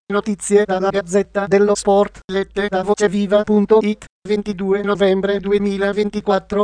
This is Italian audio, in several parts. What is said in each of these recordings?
Notizie dalla Gazzetta dello Sport, lette da voceviva.it, 22 novembre 2024,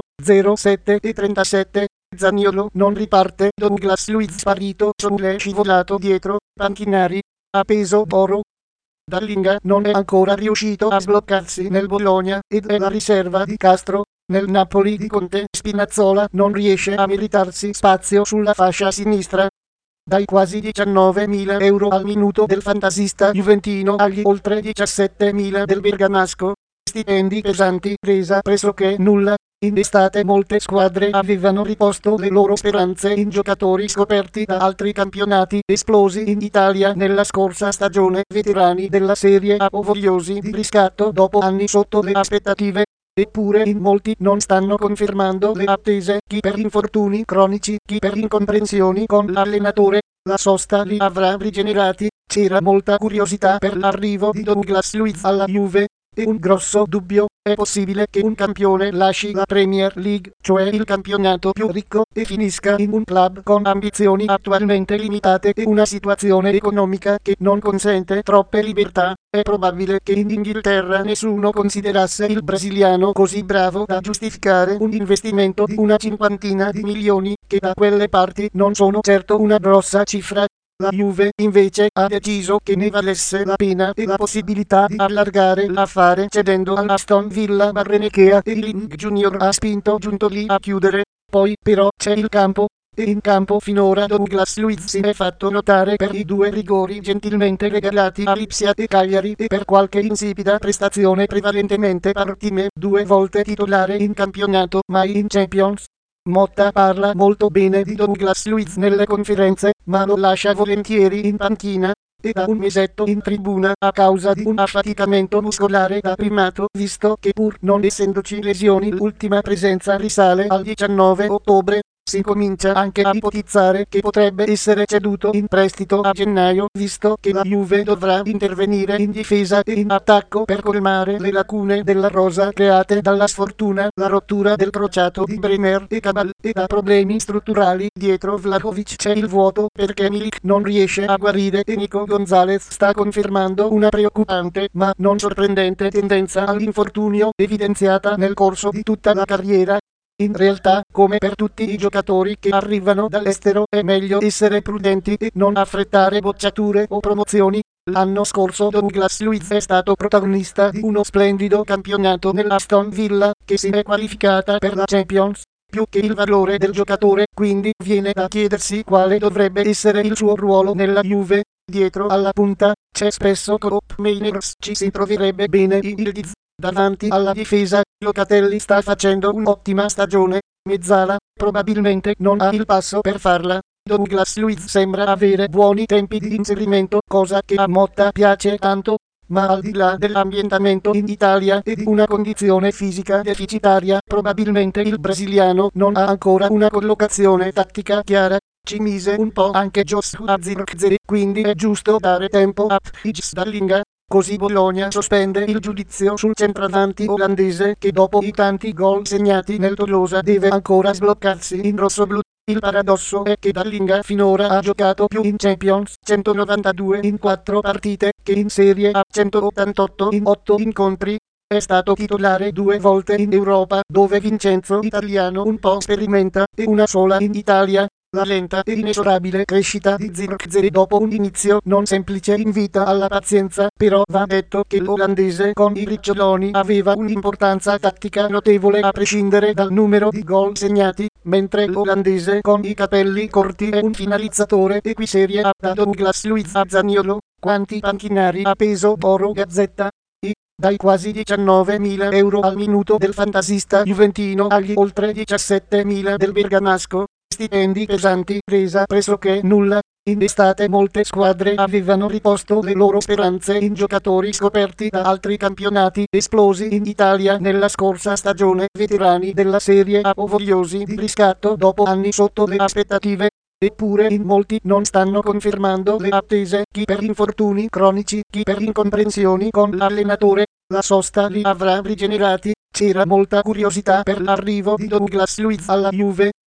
07:37. Zaniolo non riparte, Douglas Luiz sparito, Soule scivolato dietro, Panchinari, a peso d'oro. Dallinga non è ancora riuscito a sbloccarsi nel Bologna, ed è la riserva di Castro. Nel Napoli di Conte, Spinazzola non riesce a meritarsi spazio sulla fascia sinistra. Dai quasi 19.000 euro al minuto del fantasista juventino agli oltre 17.000 del bergamasco, stipendi pesanti, resa pressoché nulla. In estate molte squadre avevano riposto le loro speranze in giocatori scoperti da altri campionati esplosi in Italia nella scorsa stagione, veterani della Serie A o vogliosi di riscatto dopo anni sotto le aspettative. Eppure in molti non stanno confermando le attese, chi per infortuni cronici, chi per incomprensioni con l'allenatore. La sosta li avrà rigenerati. C'era molta curiosità per l'arrivo di Douglas Luiz alla Juve, e un grosso dubbio: è possibile che un campione lasci la Premier League, cioè il campionato più ricco, e finisca in un club con ambizioni attualmente limitate e una situazione economica che non consente troppe libertà? È probabile che in Inghilterra nessuno considerasse il brasiliano così bravo da giustificare un investimento di una cinquantina di milioni, che da quelle parti non sono certo una grossa cifra. La Juve, invece, ha deciso che ne valesse la pena e la possibilità di allargare l'affare cedendo all'Aston Villa Barrenechea, e Link Junior ha spinto giunto lì a chiudere. Poi, però, c'è il campo. E in campo finora Douglas Luiz si è fatto notare per i 2 rigori gentilmente regalati a Lipsia e Cagliari, e per qualche insipida prestazione prevalentemente partime, 2 volte titolare in campionato, mai in Champions. Motta parla molto bene di Douglas Luiz nelle conferenze, ma lo lascia volentieri in panchina, e da un mesetto in tribuna a causa di un affaticamento muscolare da primato, visto che pur non essendoci lesioni l'ultima presenza risale al 19 ottobre. Si comincia anche a ipotizzare che potrebbe essere ceduto in prestito a gennaio, visto che la Juve dovrà intervenire in difesa e in attacco per colmare le lacune della rosa create dalla sfortuna, la rottura del crociato di Bremer e Cabal, e da problemi strutturali. Dietro Vlahovic c'è il vuoto, perché Milik non riesce a guarire e Nico Gonzalez sta confermando una preoccupante ma non sorprendente tendenza all'infortunio, evidenziata nel corso di tutta la carriera. In realtà, come per tutti i giocatori che arrivano dall'estero, è meglio essere prudenti e non affrettare bocciature o promozioni. L'anno scorso Douglas Luiz è stato protagonista di uno splendido campionato nell'Aston Villa, che si è qualificata per la Champions. Più che il valore del giocatore, quindi, viene da chiedersi quale dovrebbe essere il suo ruolo nella Juve. Dietro alla punta c'è spesso Koop Meiners, ci si troverebbe bene Yildiz. Davanti alla difesa, Locatelli sta facendo un'ottima stagione. Mezzala, probabilmente non ha il passo per farla. Douglas Luiz sembra avere buoni tempi di inserimento, cosa che a Motta piace tanto. Ma al di là dell'ambientamento in Italia e di una condizione fisica deficitaria, probabilmente il brasiliano non ha ancora una collocazione tattica chiara. Ci mise un po' anche Joshua Zirkzee, quindi è giusto dare tempo a Dallinga. Così Bologna sospende il giudizio sul centravanti olandese, che dopo i tanti gol segnati nel Tolosa deve ancora sbloccarsi in rossoblu. Il paradosso è che Dallinga finora ha giocato più in Champions, 192 in 4 partite, che in Serie A, 188 in 8 incontri. È stato titolare 2 volte in Europa, dove Vincenzo Italiano un po' sperimenta, e una sola in Italia. La lenta e inesorabile crescita di Zirkzee dopo un inizio non semplice invita alla pazienza, però va detto che l'olandese con i riccioloni aveva un'importanza tattica notevole a prescindere dal numero di gol segnati, mentre l'olandese con i capelli corti è un finalizzatore equiserie A. Da Douglas Luiz a Zaniolo, quanti panchinari a peso d'oro. Gazzetta. Dai quasi 19.000 euro al minuto del fantasista juventino agli oltre 17.000 del bergamasco, stipendi pesanti, resa pressoché nulla. In estate molte squadre avevano riposto le loro speranze in giocatori scoperti da altri campionati esplosi in Italia nella scorsa stagione, veterani della Serie A o vogliosi di riscatto dopo anni sotto le aspettative. Eppure in molti non stanno confermando le attese, chi per infortuni cronici, chi per incomprensioni con l'allenatore. La sosta li avrà rigenerati. C'era molta curiosità per l'arrivo di Douglas Luiz alla Juve,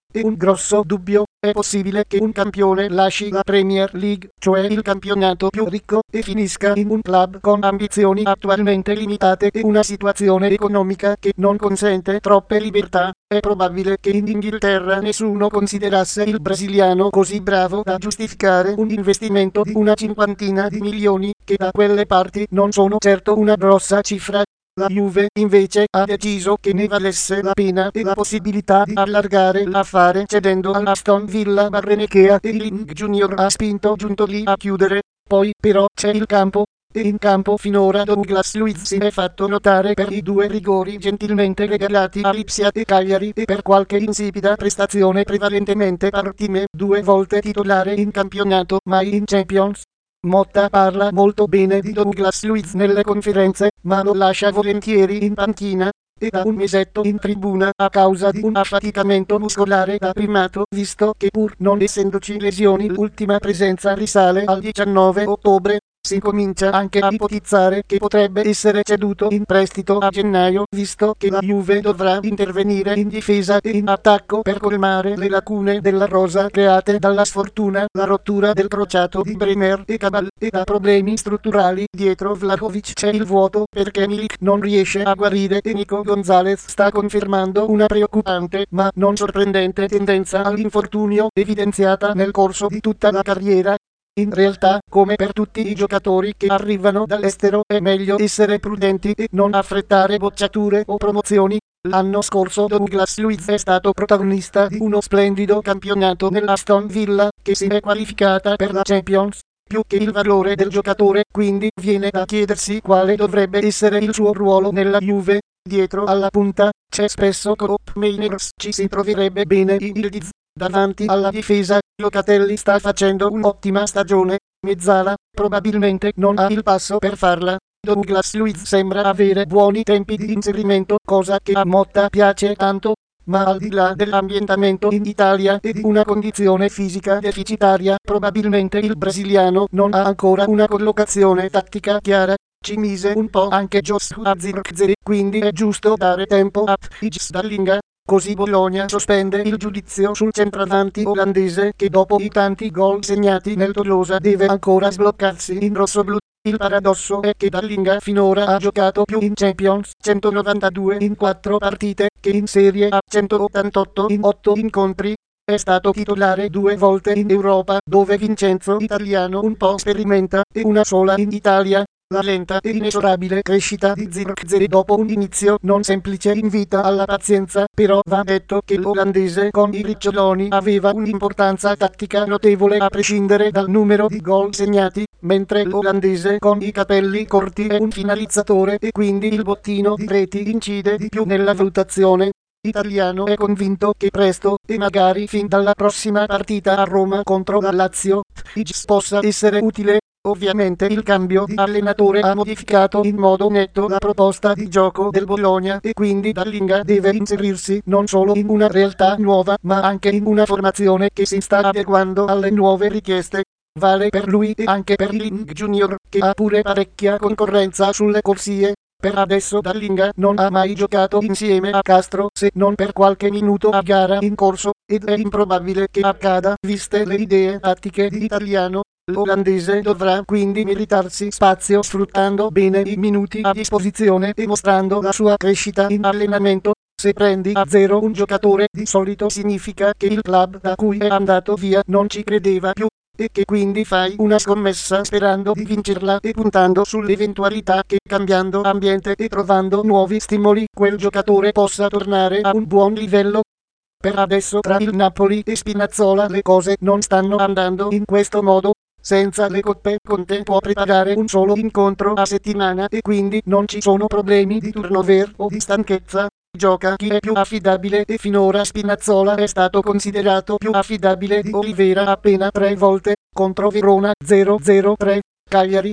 E un grosso dubbio, è possibile che un campione lasci la Premier League, cioè il campionato più ricco, e finisca in un club con ambizioni attualmente limitate e una situazione economica che non consente troppe libertà? È probabile che in Inghilterra nessuno considerasse il brasiliano così bravo da giustificare un investimento di una cinquantina di milioni, che da quelle parti non sono certo una grossa cifra. La Juve, invece, ha deciso che ne valesse la pena e la possibilità di allargare l'affare cedendo all'Aston Villa Barrenechea e Link Junior ha spinto giunto lì a chiudere. Poi, però, c'è il campo. E in campo finora Douglas Luiz si è fatto notare per i 2 rigori gentilmente regalati a Lipsia e Cagliari e per qualche insipida prestazione prevalentemente partime, 2 volte titolare in campionato, mai in Champions. Motta parla molto bene di Douglas Luiz nelle conferenze, ma lo lascia volentieri in panchina, e da un mesetto in tribuna a causa di un affaticamento muscolare da primato, visto che pur non essendoci lesioni l'ultima presenza risale al 19 ottobre. Si comincia anche a ipotizzare che potrebbe essere ceduto in prestito a gennaio, visto che la Juve dovrà intervenire in difesa e in attacco per colmare le lacune della rosa create dalla sfortuna, la rottura del crociato di Bremer e Cabal, e da problemi strutturali. Dietro Vlahovic c'è il vuoto perché Milik non riesce a guarire e Nico Gonzalez sta confermando una preoccupante ma non sorprendente tendenza all'infortunio evidenziata nel corso di tutta la carriera. In realtà, come per tutti i giocatori che arrivano dall'estero, è meglio essere prudenti e non affrettare bocciature o promozioni. L'anno scorso Douglas Luiz è stato protagonista di uno splendido campionato nell'Aston Villa, che si è qualificata per la Champions. Più che il valore del giocatore, quindi, viene da chiedersi quale dovrebbe essere il suo ruolo nella Juve. Dietro alla punta, c'è spesso Koop Meiners, ci si troverebbe bene in Ildiz. Davanti alla difesa, Locatelli sta facendo un'ottima stagione. Mezzala, probabilmente non ha il passo per farla. Douglas Luiz sembra avere buoni tempi di inserimento, cosa che a Motta piace tanto. Ma al di là dell'ambientamento in Italia e di una condizione fisica deficitaria, probabilmente il brasiliano non ha ancora una collocazione tattica chiara. Ci mise un po' anche Joshua Zirkzee, quindi è giusto dare tempo a Igis Dallinga. Così Bologna sospende il giudizio sul centravanti olandese che dopo i tanti gol segnati nel Tolosa deve ancora sbloccarsi in rossoblu. Il paradosso è che Dallinga finora ha giocato più in Champions, 192 in 4 partite, che in Serie A, 188 in 8 incontri. È stato titolare 2 volte in Europa, dove Vincenzo Italiano un po' sperimenta, e una sola in Italia. La lenta e inesorabile crescita di Zirkzee dopo un inizio non semplice invita alla pazienza, però va detto che l'olandese con i riccioloni aveva un'importanza tattica notevole a prescindere dal numero di gol segnati, mentre l'olandese con i capelli corti è un finalizzatore e quindi il bottino di reti incide di più nella valutazione. Italiano è convinto che presto, e magari fin dalla prossima partita a Roma contro la Lazio, Igis possa essere utile. Ovviamente il cambio di allenatore ha modificato in modo netto la proposta di gioco del Bologna e quindi Dallinga deve inserirsi non solo in una realtà nuova ma anche in una formazione che si sta adeguando alle nuove richieste. Vale per lui e anche per il Link Junior, che ha pure parecchia concorrenza sulle corsie. Per adesso Dallinga non ha mai giocato insieme a Castro se non per qualche minuto a gara in corso, ed è improbabile che accada viste le idee tattiche di Italiano. L'olandese dovrà quindi meritarsi spazio sfruttando bene i minuti a disposizione e mostrando la sua crescita in allenamento. Se prendi a zero un giocatore di solito significa che il club da cui è andato via non ci credeva più, e che quindi fai una scommessa sperando di vincerla e puntando sull'eventualità che cambiando ambiente e trovando nuovi stimoli quel giocatore possa tornare a un buon livello. Per adesso tra il Napoli e Spinazzola le cose non stanno andando in questo modo. Senza le coppe Conte può preparare un solo incontro a settimana e quindi non ci sono problemi di turnover o di stanchezza. Gioca chi è più affidabile e finora Spinazzola è stato considerato più affidabile di Oliveira appena 3 volte, contro Verona 0-0-3, Cagliari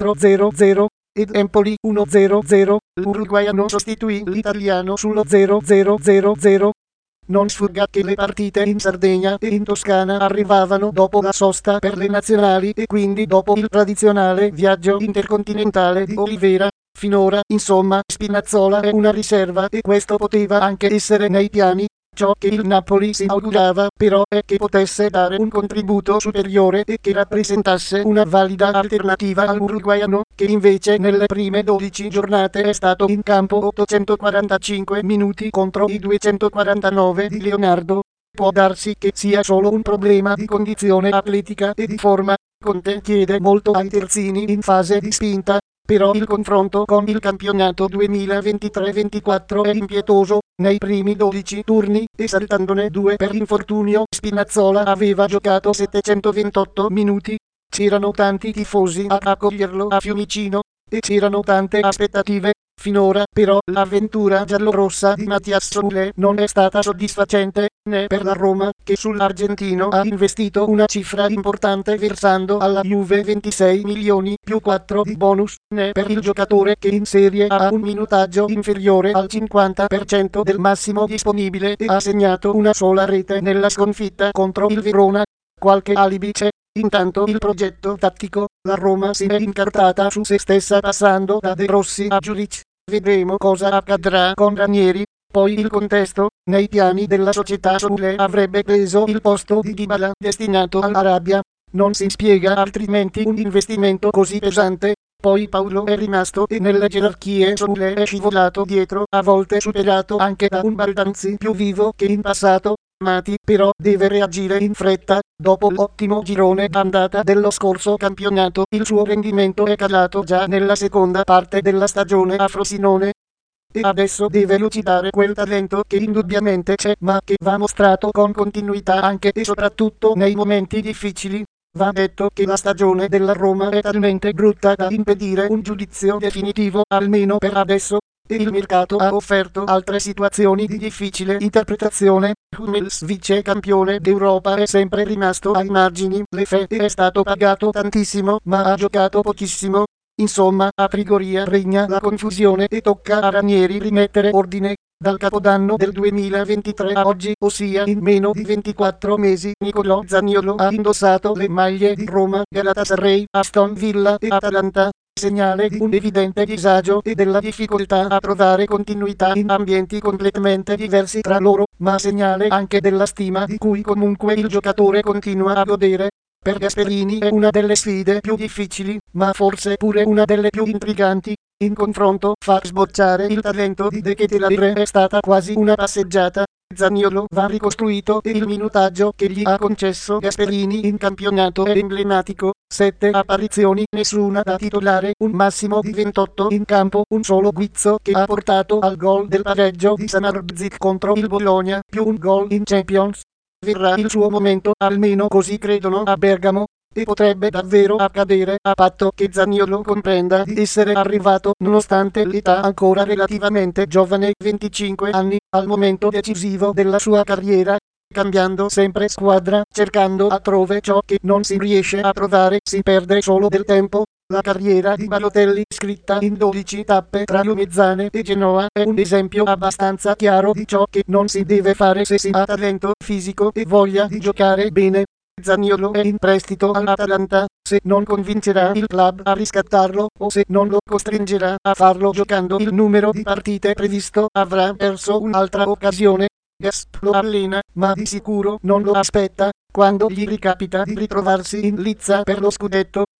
4-0-0 ed Empoli 1-0-0. L'uruguaiano sostituì l'italiano sullo 0-0-0-0. Non sfugga che le partite in Sardegna e in Toscana arrivavano dopo la sosta per le nazionali e quindi dopo il tradizionale viaggio intercontinentale di Oliveira. Finora, insomma, Spinazzola è una riserva e questo poteva anche essere nei piani. Ciò che il Napoli si augurava però è che potesse dare un contributo superiore e che rappresentasse una valida alternativa all'uruguaiano, che invece nelle prime 12 giornate è stato in campo 845 minuti contro i 249 di Leonardo. Può darsi che sia solo un problema di condizione atletica e di forma. Conte chiede molto ai terzini in fase di spinta, però il confronto con il campionato 2023-24 è impietoso. Nei primi 12 turni, e saltandone 2 per infortunio, Spinazzola aveva giocato 728 minuti. C'erano tanti tifosi a accoglierlo a Fiumicino, e c'erano tante aspettative. Finora, però, l'avventura giallorossa di Matias Soule non è stata soddisfacente, né per la Roma, che sull'argentino ha investito una cifra importante versando alla Juve 26 milioni più 4 di bonus, né per il giocatore che in Serie A ha un minutaggio inferiore al 50% del massimo disponibile e ha segnato una sola rete nella sconfitta contro il Verona. Qualche alibi c'è. Intanto il progetto tattico, la Roma si è incartata su se stessa passando da De Rossi a Juric. Vedremo cosa accadrà con Ranieri. Poi il contesto, nei piani della società Soule avrebbe preso il posto di Dybala destinato all'Arabia. Non si spiega altrimenti un investimento così pesante. Poi Paulo è rimasto e nelle gerarchie Soule è scivolato dietro, a volte superato anche da un Baldanzi più vivo che in passato. Mati però deve reagire in fretta. Dopo l'ottimo girone d'andata dello scorso campionato, il suo rendimento è calato già nella seconda parte della stagione a Frosinone. E adesso deve lucidare quel talento che indubbiamente c'è, ma che va mostrato con continuità anche e soprattutto nei momenti difficili. Va detto che la stagione della Roma è talmente brutta da impedire un giudizio definitivo, almeno per adesso. E il mercato ha offerto altre situazioni di difficile interpretazione. Hummels, vice campione d'Europa, è sempre rimasto ai margini. Lefebvre è stato pagato tantissimo ma ha giocato pochissimo. Insomma, a Trigoria regna la confusione e tocca a Ranieri rimettere ordine. Dal capodanno del 2023 a oggi, ossia in meno di 24 mesi, Nicolò Zaniolo ha indossato le maglie di Roma, Galatasaray, Aston Villa e Atalanta. Segnale di un evidente disagio e della difficoltà a trovare continuità in ambienti completamente diversi tra loro, ma segnale anche della stima di cui comunque il giocatore continua a godere. Per Gasperini è una delle sfide più difficili, ma forse pure una delle più intriganti. In confronto, far sbocciare il talento di De Ketelaere è stata quasi una passeggiata. Zaniolo va ricostruito e il minutaggio che gli ha concesso Gasperini in campionato è emblematico. 7 apparizioni, nessuna da titolare, un massimo di 28 in campo, un solo guizzo che ha portato al gol del pareggio di Samardzic contro il Bologna, più un gol in Champions. Verrà il suo momento, almeno così credono a Bergamo, e potrebbe davvero accadere a patto che Zaniolo comprenda di essere arrivato, nonostante l'età ancora relativamente giovane, 25 anni, al momento decisivo della sua carriera, cambiando sempre squadra, cercando altrove ciò che non si riesce a trovare, si perde solo del tempo. La carriera di Balotelli, scritta in 12 tappe tra Lumezzane e Genoa, è un esempio abbastanza chiaro di ciò che non si deve fare se si ha talento fisico e voglia di giocare bene. Zaniolo è in prestito all'Atalanta. Se non convincerà il club a riscattarlo, o se non lo costringerà a farlo giocando il numero di partite previsto, avrà perso un'altra occasione. Gasp lo allena, ma di sicuro non lo aspetta. Quando gli ricapita di ritrovarsi in lizza per lo scudetto,